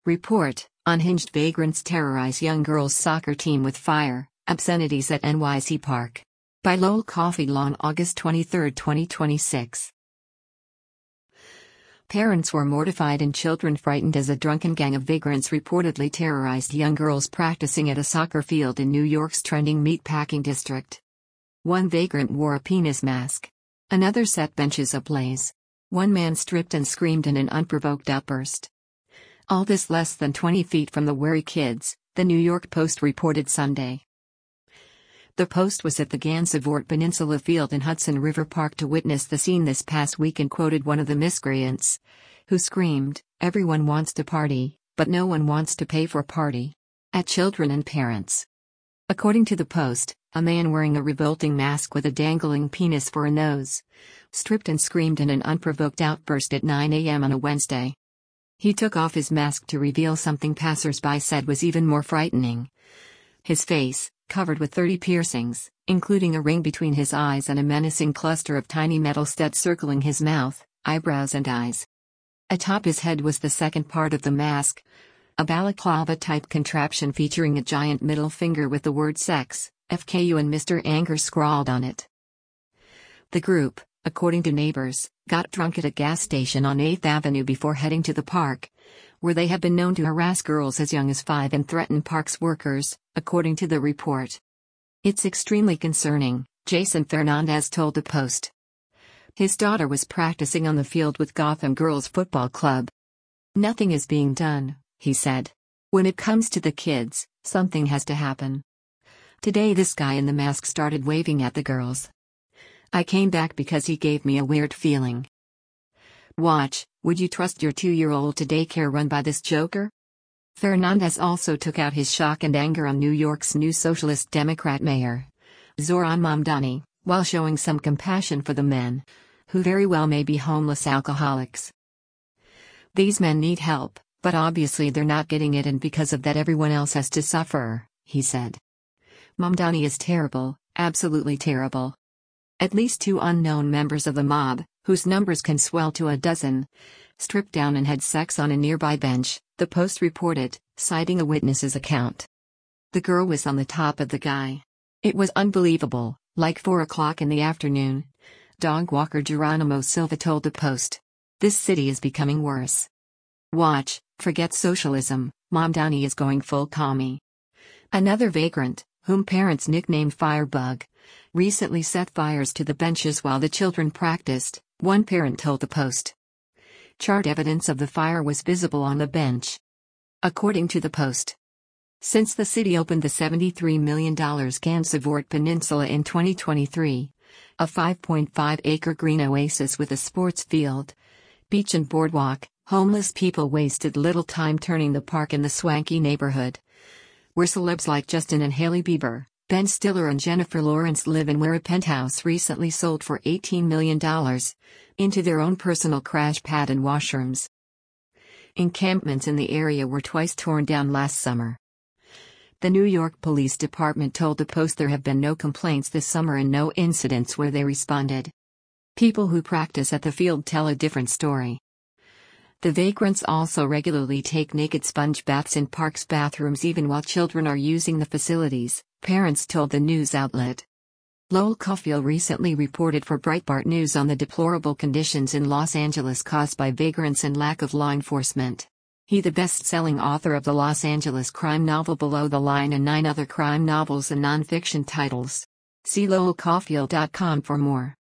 Report: Unhinged vagrants terrorize young girls' soccer team with fire, obscenities at NYC Park. By Lowell Coffey-Long, August 23, 2026. Parents were mortified and children frightened as a drunken gang of vagrants reportedly terrorized young girls practicing at a soccer field in New York's trending meatpacking district. One vagrant wore a penis mask. Another set benches ablaze. One man stripped and screamed in an unprovoked outburst. All this less than 20 feet from the Wary kids, the New York Post reported Sunday. The Post was at the Gansevoort Peninsula Field in Hudson River Park to witness the scene this past week and quoted one of the miscreants, who screamed, "Everyone wants to party, but no one wants to pay for a party," at children and parents. According to the Post, a man wearing a revolting mask with a dangling penis for a nose stripped and screamed in an unprovoked outburst at 9 a.m. on a Wednesday. He took off his mask to reveal something passers-by said was even more frightening. His face, covered with 30 piercings, including a ring between his eyes and a menacing cluster of tiny metal studs circling his mouth, eyebrows and eyes. Atop his head was the second part of the mask, a balaclava-type contraption featuring a giant middle finger with the word sex, FKU and Mr. Anger scrawled on it. The group, according to neighbors, got drunk at a gas station on 8th Avenue before heading to the park, where they have been known to harass girls as young as 5 and threaten parks workers, according to the report. "It's extremely concerning," Jason Fernandez told the Post. His daughter was practicing on the field with Gotham Girls Football Club. "Nothing is being done," he said. "When it comes to the kids, something has to happen. Today this guy in the mask started waving at the girls. I came back because he gave me a weird feeling." Watch: Would you trust your 2-year-old to daycare run by this joker? Fernandez also took out his shock and anger on New York's new Socialist Democrat mayor, Zohran Mamdani, while showing some compassion for the men, who very well may be homeless alcoholics. "These men need help, but obviously they're not getting it, and because of that everyone else has to suffer," he said. "Mamdani is terrible, absolutely terrible. At least 2 unknown members of the mob, whose numbers can swell to a dozen, stripped down and had sex on a nearby bench," the Post reported, citing a witness's account. "The girl was on the top of the guy. It was unbelievable, like 4 o'clock in the afternoon," dog walker Geronimo Silva told the Post. "This city is becoming worse. Watch, forget socialism, Mamdani is going full commie." Another vagrant, whom parents nicknamed Firebug, recently set fires to the benches while the children practiced, one parent told the Post. Charred evidence of the fire was visible on the bench. According to the Post, since the city opened the $73 million Gansevoort Peninsula in 2023, a 5.5-acre green oasis with a sports field, beach and boardwalk, homeless people wasted little time turning the park in the swanky neighborhood, where celebs like Justin and Hailey Bieber, Ben Stiller and Jennifer Lawrence live, and where a penthouse recently sold for $18 million, into their own personal crash pad and washrooms. Encampments in the area were twice torn down last summer. The New York Police Department told the Post there have been no complaints this summer and no incidents where they responded. People who practice at the field tell a different story. The vagrants also regularly take naked sponge baths in parks' bathrooms even while children are using the facilities, parents told the news outlet. Lowell Coffey-Long recently reported for Breitbart News on the deplorable conditions in Los Angeles caused by vagrants and lack of law enforcement. He, the best-selling author of the Los Angeles crime novel Below the Line and 9 other crime novels and nonfiction titles. See lowellcoffey.com for more.